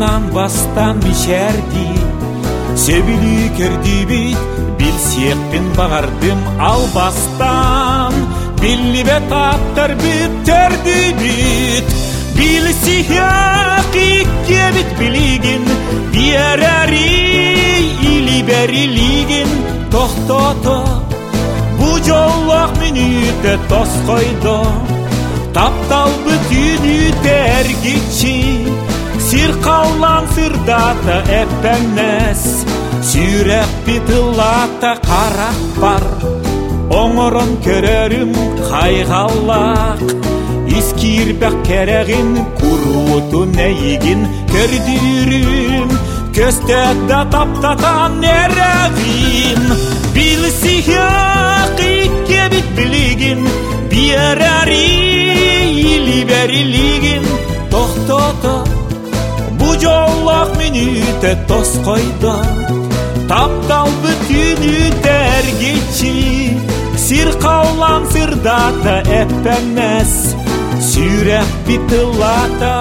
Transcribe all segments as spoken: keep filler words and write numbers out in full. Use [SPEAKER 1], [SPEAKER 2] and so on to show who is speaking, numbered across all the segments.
[SPEAKER 1] Анан бастан мишерди сөбүлү көрдү бит билсекпин багардым албастан биллибе таптар бүттерди бит билсияк икке бит билигин биерери или берилигин токтото бу жоллок мүнүтө тоскойдо таптал бүтүнү тергичи сир калган сырдата эппемес сүйреп битылата карак бар оңорон көрөрүм кайгалак искирбек керегин куруту нейигин көрдүрүм көстөдө таптатан эрегин билсияк икке бит билигин биерери или берилигин токтото бу жоллок мүнүтө тоскойдо таптал бүтүнү тергичи сир калган сырдата эппемес сүйреп битылата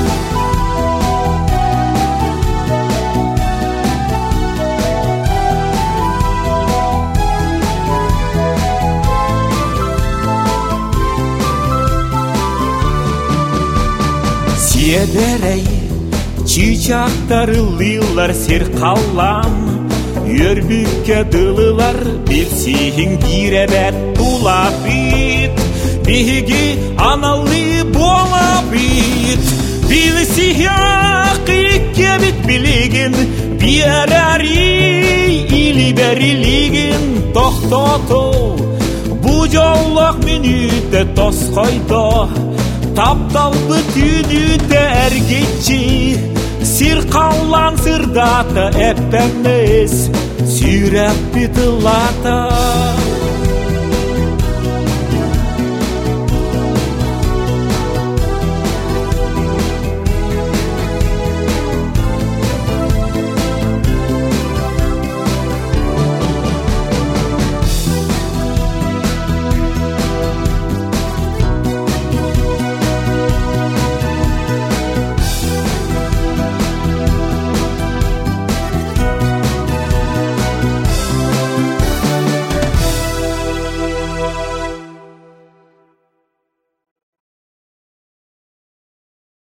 [SPEAKER 1] Сиедерей чичактар ылдылар сир каллам Өрбүккө дылылар билсиң киребет тула бит биги аналы бола бит билсияк икке бит билигин биерери или берилигин токтото бу жоллок мүнүтө тоскойдо таптал бүтүнү тергичи сир калган сырдата эппемес сүйреп битылата